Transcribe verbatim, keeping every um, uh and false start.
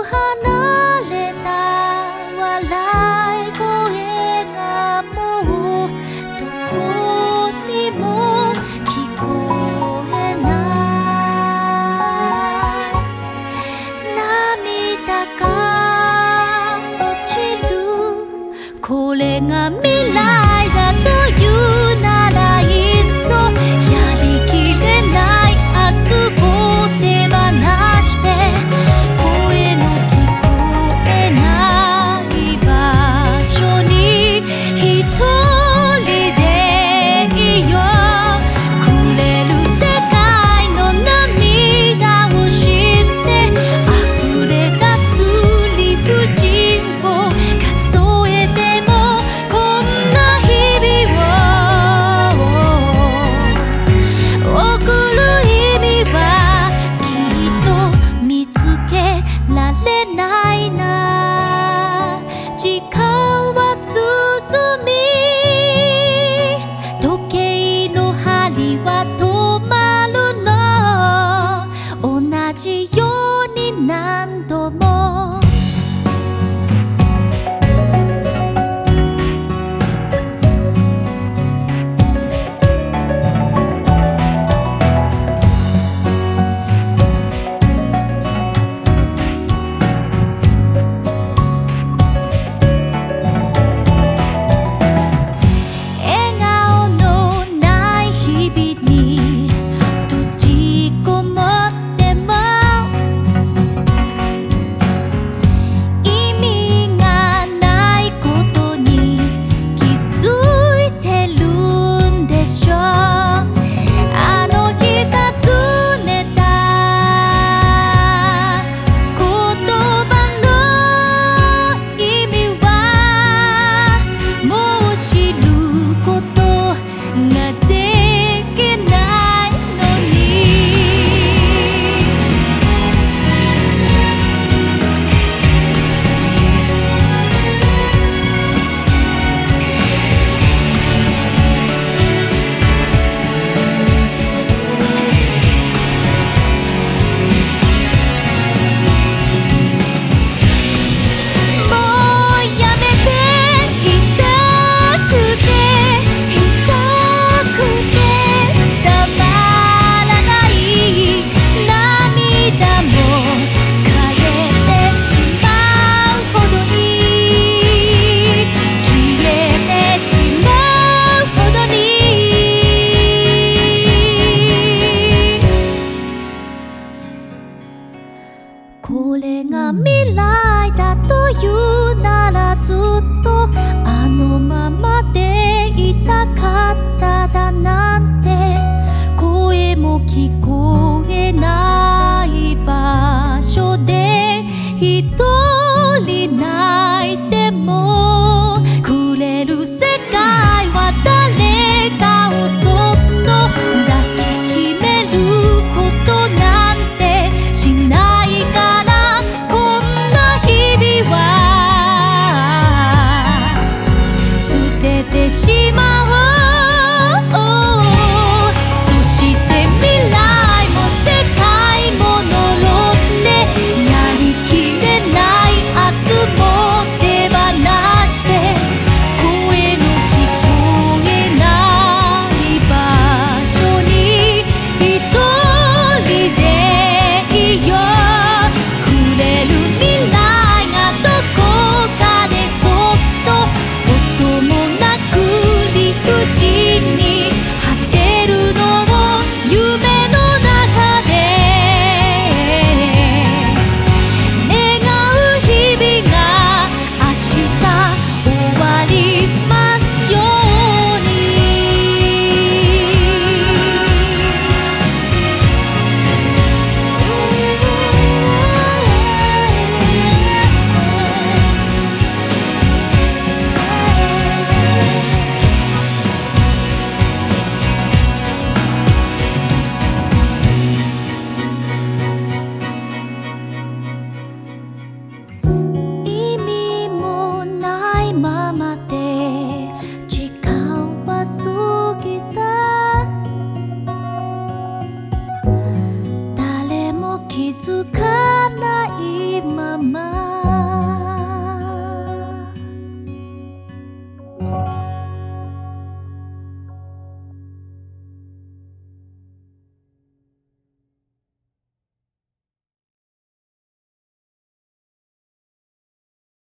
離れた笑い声がもうどこにも聞こえない涙が落ちるこれが未来だというならいっそやりきれない明日を手放して声の聞こえない場所に一人でいようくれる世界の涙を知って溢れ出す理不尽を数えてもこんな日々を送る意味はきっと見つけられないな時間は進み時計の針は止まるの同じように何度も笑顔のない日々に閉じこもっても意味がないことに気づいてるんでしょうあの日尋ねた言葉の意味はもう知ることができないのにもうやめて痛くて痛くてたまらない涙も枯れてしまうほどに消えてしまうほどにこれが未来だというならずっとあのままでいたかっただなんて声も聞こえない場所で一人な